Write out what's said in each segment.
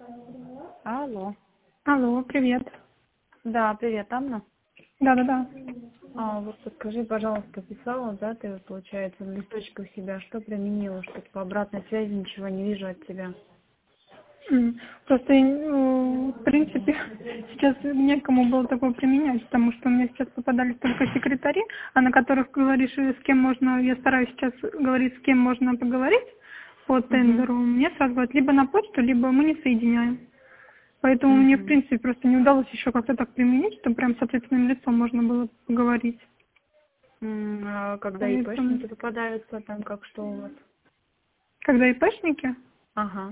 Алло. Алло, привет. Да, привет, Анна. Да-да-да. Вот подскажи, пожалуйста, писала, да, ты, получается, в листочках себя, что применила, что по обратной связи ничего не вижу от тебя. Просто, в принципе, сейчас некому было такое применять, потому что у меня сейчас попадались только секретари, а на которых говоришь, с кем можно, я стараюсь сейчас говорить, с кем можно поговорить по тендеру. Мне сразу говорят, либо на почту, либо мы не соединяем. Поэтому мне, в принципе, просто не удалось еще как-то так применить, чтобы прям с ответственным лицом можно было поговорить. А когда Поэтому, ИПшники попадаются, там как что у вас? когда ИПшники, Ага.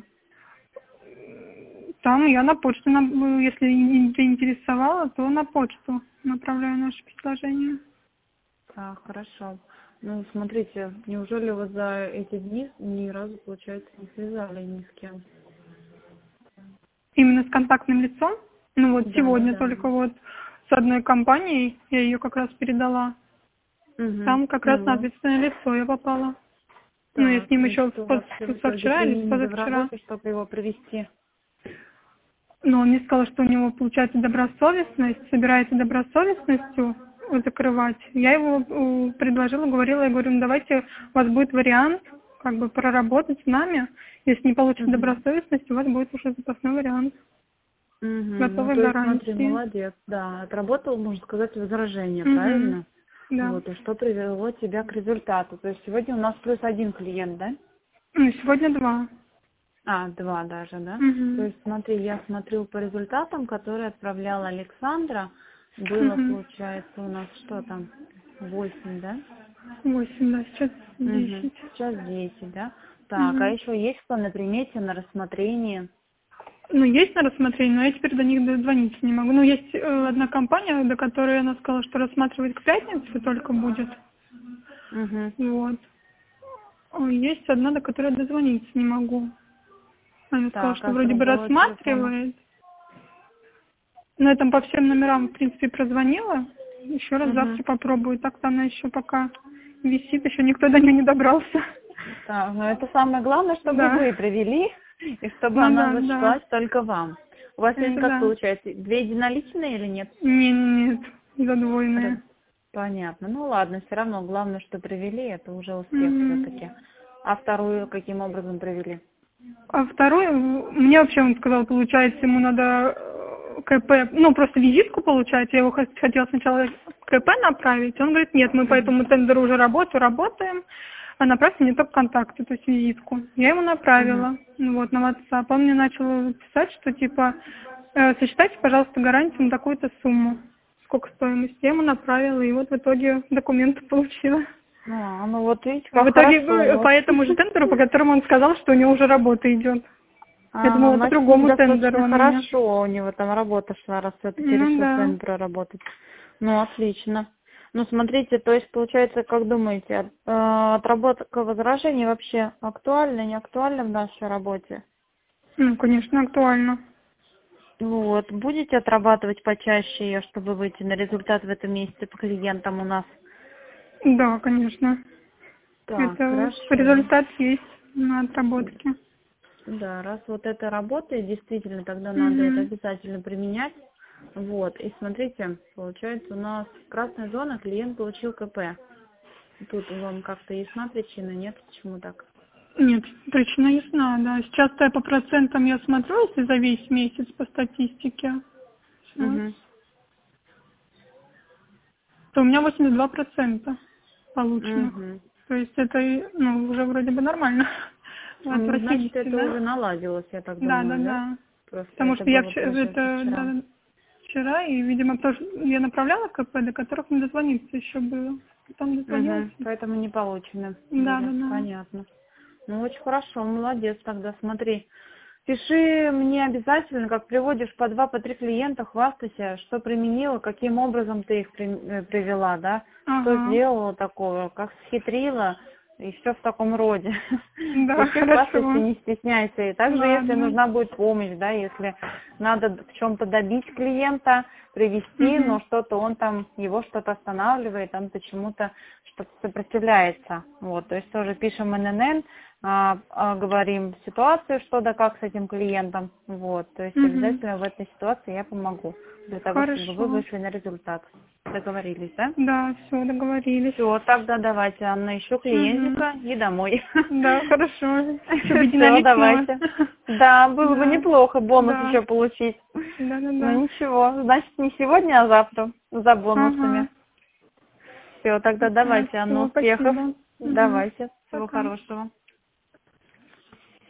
там я на почту, если заинтересовала, то на почту направляю наше предложение. Так, хорошо. Ну, смотрите, неужели вот за эти дни ни разу, получается, не связали ни с кем? Именно с контактным лицом. Ну вот Да, да, сегодня да. только вот с одной компанией, я ее как раз передала. Там как раз на Ну, ответственное лицо я попала. Ну, я с так, ним и еще что вообще в итоге позавчера или применили в позавчера. работе, чтобы его провести? Но он мне сказал, что у него получается добросовестность, собирается добросовестностью закрывать. Я его предложила, говорила, я говорю, ну давайте, у вас будет вариант как бы проработать с нами. Если не получится добросовестность, у вас будет уже запасной вариант. Ну, Готовой то есть, смотри, гарантии. молодец, да, отработал, можно сказать, возражение, Угу. правильно? Да. Вот, и что привело тебя к результату? То есть сегодня у нас плюс один клиент, да? Ну, сегодня 2. А, два даже, да? То Угу. есть, смотри, я смотрю по результатам, которые отправляла Александра, было, Угу. получается, у нас что там, 8, да? 8, да, сейчас Угу. 10. Сейчас 10, да? Так, а Угу. еще есть кто на примете, на рассмотрении? Ну, есть на рассмотрение, но я теперь до них дозвониться не могу. Ну, есть одна компания, до которой она сказала, что рассматривать к пятнице только будет. Угу. Вот. Есть одна, до которой я дозвониться не могу. Она сказала, Так, что а с вроде бы другого телефона? рассматривает. Но я там по всем номерам, в принципе, прозвонила. Еще раз Угу. завтра попробую. Так-то она еще пока висит, еще никто до нее не добрался. Так, но это самое главное, чтобы Да. вы провели, и чтобы Ну она да, да. зашлась только вам. У вас сегодня Это как да. получается? 2 единоличные или нет? Нет, задвоенные. Понятно. Ну ладно, все равно главное, что провели, это уже успех Мгм. все-таки. А вторую каким образом провели? А второй, мне вообще он сказал, получается, ему надо КП, ну, просто визитку получать. Я его хотела сначала КП направить. Он говорит, нет, мы по этому тендеру уже работаем, а направьте мне только контакты, то есть визитку. Я ему направила, ну, вот, на WhatsApp. Он мне начал писать, что, типа, сочетайте, пожалуйста, гарантию на такую-то сумму. Сколько стоимость. Я ему направила, и вот в итоге документы получила. Ну вот видите, В как итоге хорошо у по вас. этому же тендеру, по которому он сказал, что у него уже работа идет. Я Ага, думала, по значит, у них другому тендеру достаточно он меня. хорошо у него там работа шла, раз все-таки Ну решил с да. вами проработать. Ну, отлично. Ну, смотрите, то есть, получается, как думаете, отработка возражений вообще актуальна, не актуальна в нашей работе? Ну, конечно, актуально. Вот, будете отрабатывать почаще ее, чтобы выйти на результат в этом месяце по клиентам у нас? Да, конечно. Так, Это хорошо. результат есть на отработке. Да, раз вот это работает, действительно, тогда надо это Угу. обязательно применять. Вот, и смотрите, получается, у нас красная зона, клиент получил КП. Тут вам как-то ясна причина, нет? Почему так? Нет, причина ясна, да. Сейчас-то я по процентам я смотрю, если за весь месяц по статистике, сейчас, Угу. то у меня 82% полученных. Угу. То есть это, ну, уже вроде бы нормально от Ну, значит, 80, это уже да? наладилось, я так Да, да, думаю, да? да. Просто Потому это что я было, получается, это, вчера. да, вчера, и, видимо, тоже я направляла КП, до которых не дозвониться еще было. Потом дозвонилась. Угу. Поэтому не получены Да, да, были. да. Понятно. Ну, очень хорошо, молодец тогда, смотри. Пиши мне обязательно, как приводишь по 2, по 3 клиента, хвастайся, что применила, каким образом ты их привела, да, что Ага. сделала такого, как схитрила, и все в таком роде. Да, Участвуйте, хорошо. не стесняйся. И также, если Ладно. нужна будет помощь, да, если надо в чем-то добить клиента, привести, но что-то он там, его что-то останавливает, он почему-то что-то сопротивляется. Вот, то есть тоже пишем ННН, говорим ситуацию, что да как с этим клиентом. Вот, то есть обязательно в этой ситуации я помогу для того, чтобы вы Хорошо. вышли на результат. Договорились, да? Да, все, договорились. Все, тогда давайте, Анна, еще клиентика и домой. Да, хорошо. Чтобы Все, динамичного. давайте. Да, было бы Да. неплохо бонус Да. еще получить. Да. Ну ничего, значит не сегодня, а завтра за бонусами. Ага. Все, тогда давайте, Анна, Всё, успехов. спасибо. Давайте, всего Пока. хорошего.